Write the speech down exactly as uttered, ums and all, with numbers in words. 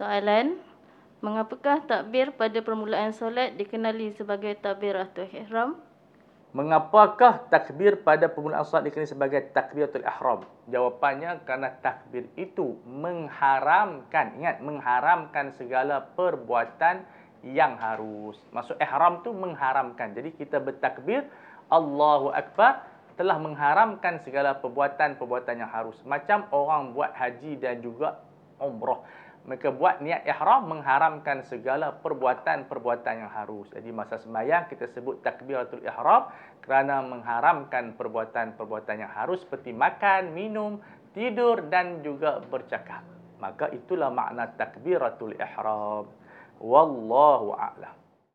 Soalan, mengapakah takbir pada permulaan solat dikenali sebagai takbiratul ihram? Mengapakah takbir pada permulaan solat dikenali sebagai takbiratul ihram? Jawapannya kerana takbir itu mengharamkan, ingat, mengharamkan segala perbuatan yang harus. Maksud ihram tu mengharamkan. Jadi kita bertakbir, Allahu Akbar, telah mengharamkan segala perbuatan-perbuatan yang harus. Macam orang buat haji dan juga umrah. Mereka buat niat ihram mengharamkan segala perbuatan-perbuatan yang harus. Jadi masa sembahyang kita sebut takbiratul ihram kerana mengharamkan perbuatan-perbuatan yang harus seperti makan, minum, tidur dan juga bercakap. Maka itulah makna takbiratul ihram. Wallahu a'lam.